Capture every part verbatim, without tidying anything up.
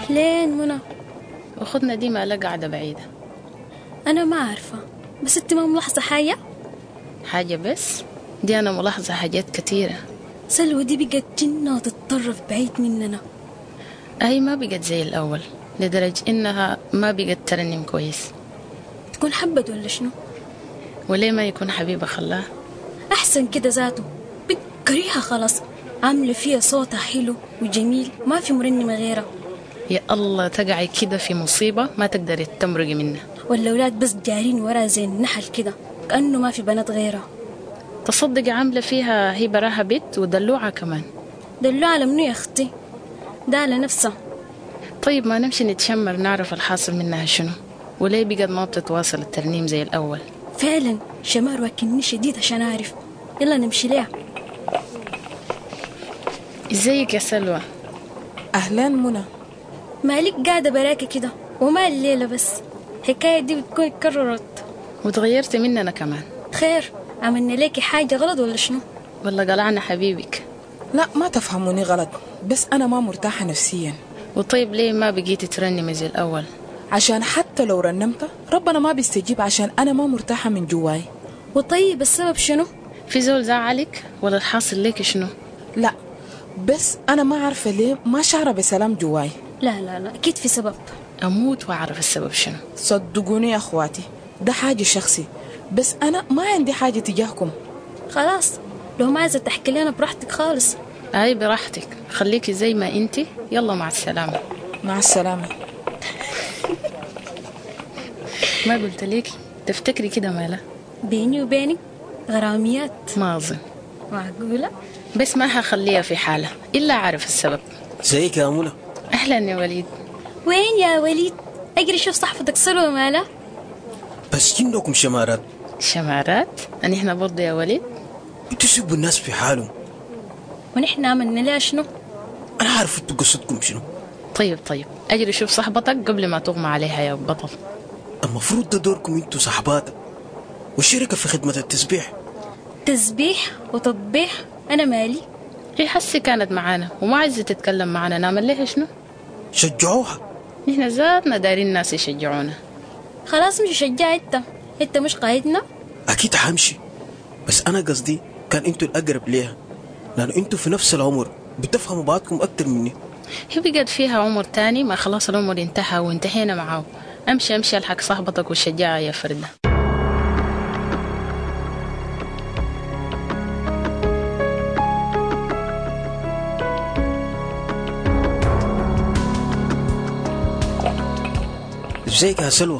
لين منى؟ وخدنا دي ما قاعدة بعيدة. أنا ما عارفة، بس أنت ما ملاحظة حاجة؟ حاجة بس؟ دي أنا ملاحظة حاجات كتيرة. سلوى دي بقت جنة وتتطرف بعيد مننا. أي ما بقت زي الأول، لدرجة إنها ما بقت ترنم كويس. تكون حبت ولا شنو؟ وليه ما يكون حبيبة خلاه؟ أحسن كده ذاته، بتكريها خلاص، عاملة فيها صوتها حلو وجميل، ما في مرنمة غيرها. يا الله، تقعي كده في مصيبة ما تقدري تمرقي منها. والأولاد بس جارين ورا زي النحل كده، كأنه ما في بنات غيرها. تصدقي عاملة فيها هي براها بيت ودلوعة كمان. دلوعة لمنو يا أختي؟ ده على نفسها. طيب ما نمشي نتشمر نعرف الحاصل منها شنو، وليه بقد ما بتتواصل الترنيم زي الأول؟ فعلا شمار وكني شديد عشان أعرف. يلا نمشي ليه. ازيك يا سلوى؟ أهلا منى. مالك قاعدة براكة كده وما الليلة بس، حكاية دي بتكون اتكررت وتغيرت مننا كمان. خير، عملنا ليكي حاجة غلط ولا شنو؟ ولا قلعنا حبيبك؟ لا ما تفهموني غلط، بس أنا ما مرتاحة نفسيا. وطيب ليه ما بقيتي ترنمي زي الأول؟ عشان حتى لو رنمت ربنا ما بيستجيب، عشان أنا ما مرتاحة من جواي. وطيب السبب شنو؟ في زول زعلك ولا الحاصل ليك شنو؟ لا بس أنا ما عارفة ليه ما شعره بسلام جواي. لا لا لا أكيد في سبب. أموت وأعرف السبب شنو. صدقوني يا أخواتي، ده حاجة شخصي، بس أنا ما عندي حاجة تجاهكم. خلاص لو ما عايزة تحكي لنا براحتك خالص. أي براحتك، خليكي زي ما انتي. يلا مع السلامة. مع السلامة. ما قلت ليكي تفتكري كده مالا؟ بيني وبينك غراميات. ما أظن. معقولة؟ بس ما هخليها في حالة إلا عارف السبب. ازيك يا منى؟ أهلا يا وليد. وين يا وليد؟ أجري شوف صحفتك سلوى مالا. بس جنكم شمارات. شمارات؟ أن إحنا برضو يا وليد؟ انتوا سيبوا الناس في حالهم. ونحن عملنا لها شنو؟ أنا عارف انتوا قصتكم شنو. طيب طيب أجري شوف صحبتك قبل ما تغمى عليها يا بطل. المفروض ده دوركم انتوا صحبات والشركة في خدمة التسبيح. تسبيح وتطبيح؟ أنا مالي. هي حسي كانت معانا وما عايزة تتكلم معانا، نعمل لها شنو؟ شجعوها. نحن ذاتنا دارين الناس يشجعونا. خلاص مش شجع انت، انت مش قايدنا. أكيد حمشي، بس أنا قصدي كان انتوا الأقرب ليها، لأن انتوا في نفس العمر بتفهموا بعضكم أكتر مني. هي بقت فيها عمر تاني، ما خلاص العمر انتهى وانتهينا معاه. امشي امشي الحق صاحبتك وشجعها يا فردة. ازيك يا سلوى؟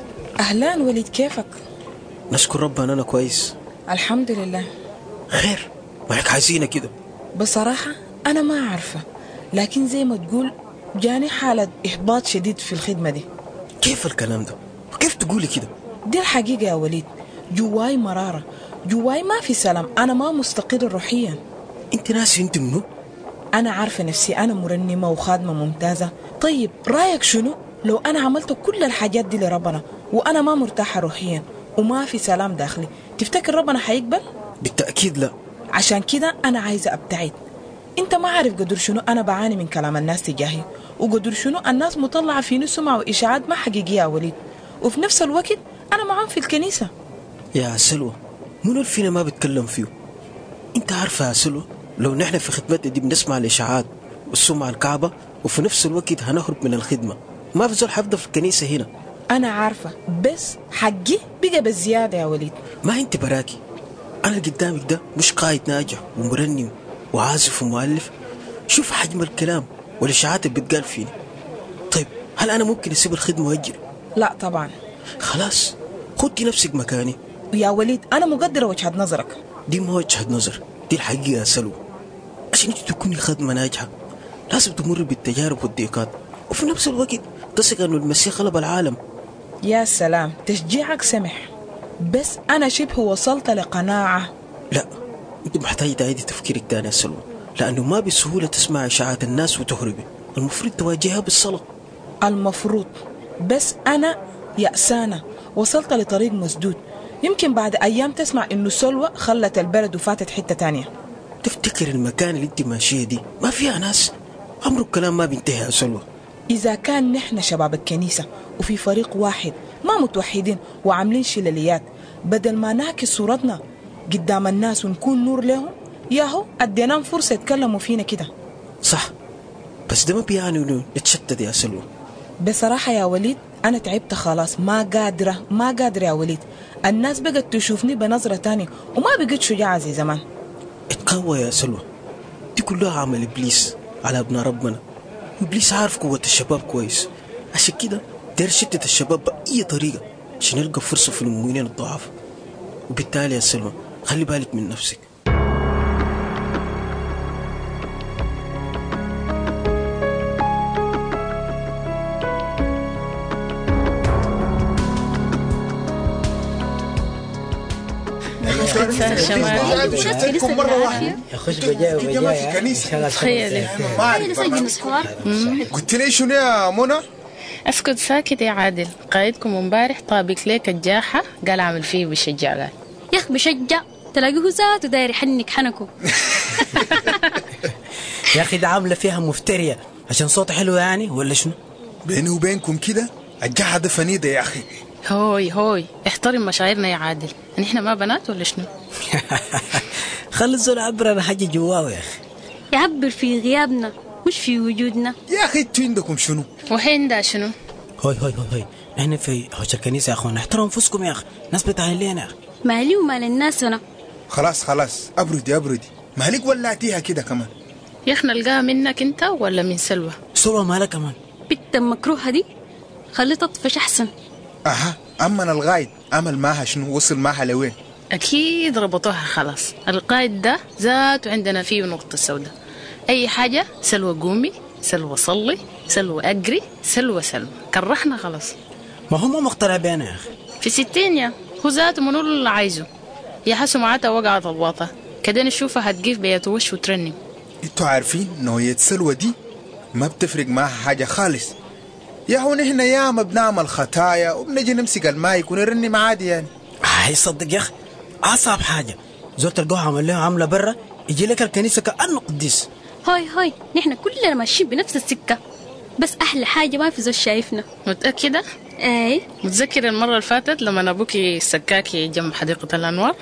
أهلا وليد، كيفك؟ نشكر ربنا أنا كويس الحمد لله. خير، مالك حزينة كده؟ بصراحة أنا ما عارفة، لكن زي ما تقول جاني حالة إحباط شديد في الخدمة دي. كيف الكلام ده؟ وكيف تقولي كده؟ دي الحقيقة يا وليد، جواي مرارة، جواي ما في سلام، أنا ما مستقر روحيا. انت ناسي انت منو؟ أنا عارفة نفسي أنا مرنمة وخادمة ممتازة. طيب رأيك شنو لو أنا عملت كل الحاجات دي لربنا وأنا ما مرتاحة روحيا وما في سلام داخلي؟ تفتكر ربنا حيقبل؟ بالتأكيد لا. عشان كده أنا عايزة أبتعد. أنت ما عارف قدر شنو أنا بعاني من كلام الناس تجاهي، وقدر شنو الناس مطلعة فيني سمعة وإشاعات ما حقيقية يا وليد، وفي نفس الوقت أنا معاهم في الكنيسة. يا سلوى، منو الفينا ما بتكلم فيه؟ انت عارفة يا سلوى، لو نحن في خدمتنا دي بنسمع الإشاعات والسمعة الكعبة وفي نفس الوقت هنهرب من الخدمة، ما في زول حفظ في الكنيسة هنا. أنا عارفة، بس حقي بقى بالزيادة يا وليد. ما انت براكي، أنا قدامك ده مش قائد ناجح ومرنم وعازف ومؤلف. شوف حجم الكلام والإشاعات اللي بتقال فيني. طيب هل أنا ممكن أسيب الخدمة وأجري؟ لا طبعا. خلاص خدي نفسك مكاني. يا وليد أنا مقدرة وجهة نظرك. دي ما وجهة نظر، دي الحقيقة يا سلوى. عشان انت تكوني خدمة ناجحة لازم تمر بالتجارب والضيقات، وفي نفس الوقت تثق أن المسيح غلب العالم. يا سلام، تشجيعك سمح، بس أنا شبه وصلت لقناعة. لا، انت محتاجة تعيدي تفكيرك تاني يا سلوى، لأنه ما بسهولة تسمع إشاعات الناس وتهربي. المفروض تواجهها بالصلاة. المفروض، بس أنا يأسانة، وصلت لطريق مسدود. يمكن بعد أيام تسمع إنه سلوى خلت البلد وفاتت حتة تانية. تفتكر المكان اللي انت ماشيه دي ما فيها ناس؟ عمره الكلام ما بينتهي يا سلوى. إذا كان نحن شباب الكنيسة وفي فريق واحد ما متوحدين وعاملين شلاليات، بدل ما نعكس صورتنا قدام الناس ونكون نور لهم، ياهو اديناهم فرصة يتكلموا فينا كده. صح، بس ده ما بيعني انه نتشتت يا سلوى. بصراحة يا وليد أنا تعبت خلاص، ما قادرة ما قادرة يا وليد. الناس بقت تشوفني بنظرة تانية وما بقت شجاعة زي زمان. اتقوى يا سلوى، دي كلها عمل إبليس على ابن ربنا. إبليس عارف قوة الشباب كويس، عشان كده داير يشتت الشباب بأي طريقة عشان يلقى فرصة في المؤمنين الضعاف. وبالتالي يا سلوى خلي بالك من نفسك. شباب مرة واحدة يخش بجاي وبجاي كنيسة. تخيلي قلت لي شنو يا منى؟ اسكت ساكت يا عادل. قايدكم امبارح طابق ليك الجاحة قال عمل فيه بشجع. قال يا اخ بشجع تلاقيه ذاته داير يحنك حنكو. يا اخي ده عامله فيها مفتريه عشان صوت حلو يعني ولا شنو؟ بيني وبينكم كده الجاحة ده فنيدة يا اخي. هوي هوي احترم مشاعرنا يا عادل، نحن ما بنات ولا شنو؟ خلي الزول عبر انا حاجه جواه يا اخي. يعبر في غيابنا مش في وجودنا. يا اخي انتوا عندكم شنو؟ وحين ده شنو؟ هوي هوي هوي هوي احنا في حوش الكنيسه يا اخوان، احترموا انفسكم يا اخي، ناس بتعين لينا يا اخي. مالي ومال الناس انا. خلاص خلاص ابردي ابردي، مالك ولعتيها كده كمان. يا اخي نلقاها منك انت ولا من سلوى؟ سلوى مالك كمان؟ بنت مكروهه دي خلي تطفش احسن. اها اما الغايد عمل معها شنو؟ وصل معها لوين؟ اكيد ربطوها خلاص. القائد ده ذاته عندنا فيه نقطة سوداء. اي حاجة سلوى قومي، سلوى صلي، سلوى اجري، سلوى سلوى، كرحنا خلاص. ما هم مقتنع بينا يا اخي. في ستين يا هو ذاته منو اللي عايزه. يا حسو معاتها وقعت الواطة كده نشوفها هتجيف بيتوش وترنم. انتوا عارفين نوعية سلوى دي ما بتفرق معها حاجة خالص. يا هو نحن ياما بنعمل خطايا وبنجي نمسك المايك ونرنم عادي يعني. هاي صدق يا اخي اصعب حاجه زول تلقوها عمل لها عامله برا يجي لك الكنيسه كانه قديس. هاي هاي نحن كلنا ماشيين بنفس السكه، بس احلى حاجه ما في زول شايفنا. متاكده؟ اي متذكر المره اللي فاتت لما ابوكي سكاكي جنب حديقه الانوار؟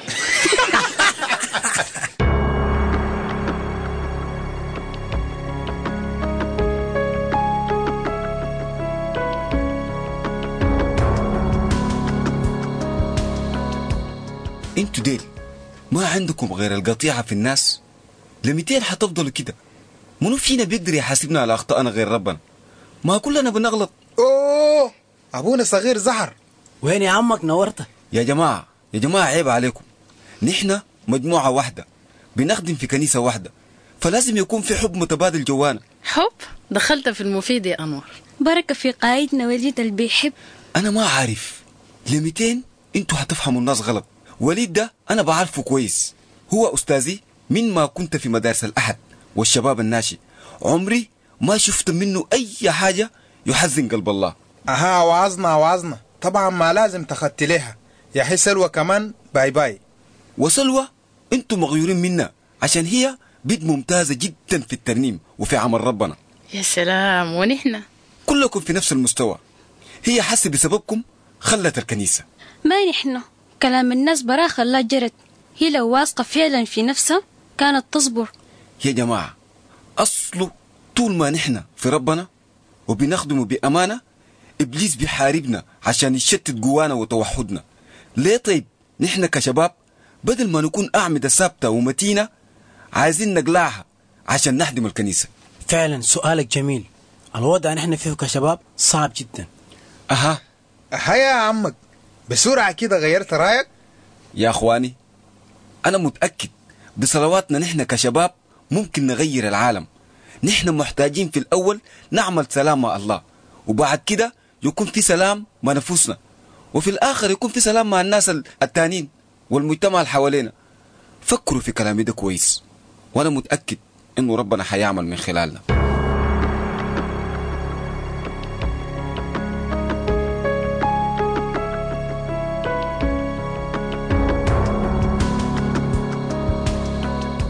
انتوا ديل ما عندكم غير القطيعة في الناس. لميتين حتفضلوا كده. منو فينا بيقدر يحاسبنا على أخطائنا غير ربنا؟ ما كلنا بنغلط. اوه ابونا صغير زهر. وين يا عمك نورته؟ يا جماعة يا جماعة عيب عليكم، نحن مجموعة واحدة بنخدم في كنيسة واحدة، فلازم يكون في حب متبادل جوانا. حب؟ دخلت في المفيد يا أنور. بركة في قايدنا وليد اللي بيحب. أنا ما عارف لميتين انتوا هتفهموا الناس غلط. وليد ده أنا بعرفه كويس، هو أستاذي من ما كنت في مدارس الأحد والشباب الناشئ. عمري ما شفت منه أي حاجة يحزن قلب الله. أها وعظنا وعظنا طبعا ما لازم تخطي لها يا حي. سلوى كمان باي باي. وسلوى انتوا مغيورين منها عشان هي بنت ممتازة جدا في الترنيم وفي عمل ربنا. يا سلام. ونحن كلكم في نفس المستوى. هي حس بسببكم خلت الكنيسة. ما نحن كلام الناس برا خلا جرت. هي لو واثقة فعلا في نفسها كانت تصبر. يا جماعة أصله طول ما نحن في ربنا وبنخدمه بأمانة إبليس بيحاربنا عشان يشتت جوانا وتوحدنا. ليه طيب نحن كشباب بدل ما نكون أعمدة ثابتة ومتينة عايزين نقلعها عشان نخدم الكنيسة؟ فعلا سؤالك جميل. الوضع نحن فيه كشباب صعب جدا. أها أها يا عمك بسرعة كده غيرت رأيك؟ يا أخواني أنا متأكد بصلواتنا نحن كشباب ممكن نغير العالم. نحن محتاجين في الأول نعمل سلام مع الله، وبعد كده يكون في سلام مع نفوسنا، وفي الآخر يكون في سلام مع الناس التانين والمجتمع اللي حوالينا. فكروا في كلامي ده كويس، وأنا متأكد إنه ربنا حيعمل من خلالنا.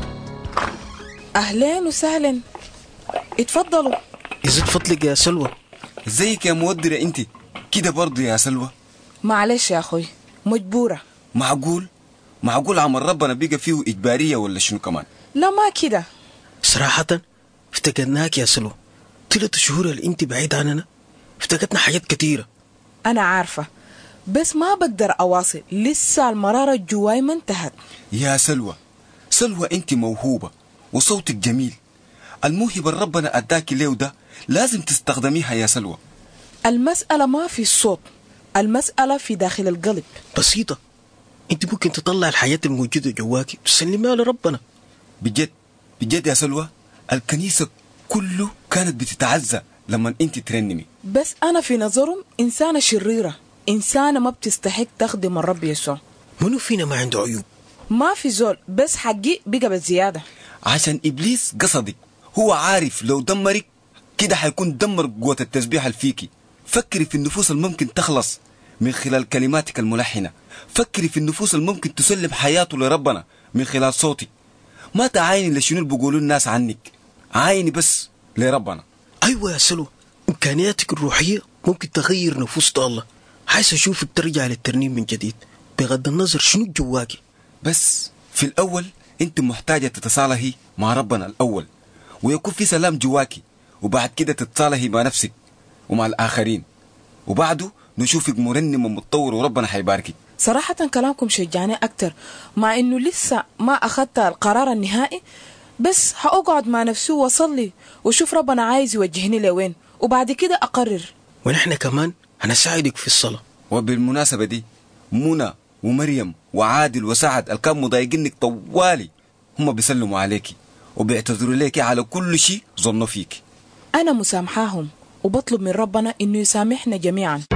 أهلين وسهلين، اتفضلوا. يزيد فضلك يا سلوى، ازيك يا مودرة انت كده برضو يا سلوى؟ معلش يا أخوي، مجبورة. معقول؟ معقول عمل ربنا بيقى فيه إجبارية ولا شنو كمان؟ لا ما كده. صراحة افتقدناك يا سلوى. ثلاث شهور اللي انت بعيد عننا افتقدنا حاجات كتيرة. أنا عارفة، بس ما بقدر أواصل، لسه المرارة جواي ما انتهت. يا سلوى، سلوى انت موهوبة وصوتك جميل. الموهبة اللي ربنا أداك ليه ده لازم تستخدميها يا سلوى. المسألة ما في الصوت، المسألة في داخل القلب. بسيطة، انت ممكن تطلع الحياة الموجودة جواكي تسلمها لربنا. بجد بجد يا سلوى، الكنيسة كله كانت بتتعزى لما انت ترنمي. بس أنا في نظرهم إنسانة شريرة، إنسانة ما بتستحق تخدم الرب يسوع. منو فينا ما عنده عيوب؟ ما في زول، بس حقي بقى بالزيادة. عشان إبليس قصدك، هو عارف لو دمرك كده حيكون دمر قوة التسبيح الفيكي. فكري في النفوس الممكن تخلص من خلال كلماتك الملحنة. فكري في النفوس الممكن تسلم حياته لربنا من خلال صوتك. ما تعايني لشنو اللي بيقولوا الناس عنك، عايني بس لربنا. أيوة يا سلوى، إمكانياتك الروحية ممكن تغير نفوس الله. عايز أشوفك ترجع للترنيم من جديد بغض النظر شنو جواكي. بس في الأول أنت محتاجة تتصالحي مع ربنا الأول، ويكون في سلام جواكي، وبعد كده تتصالحي مع نفسك ومع الآخرين، وبعده نشوفك مرنم ومتطور وربنا حيباركك. صراحة كلامكم شجعني أكتر، مع إنه لسه ما أخذت القرار النهائي، بس هأقعد مع نفسي وأصلي وشوف ربنا عايز يوجهني لوين، وبعد كده أقرر. ونحن كمان هنساعدك في الصلاة. وبالمناسبة دي منى ومريم وعادل وسعد الكام مضايقينك طوالي، هم بيسلموا عليكي وبيعتذروا ليكي على كل شيء ظنوا فيك. أنا مسامحاهم وبطلب من ربنا إنه يسامحنا جميعا.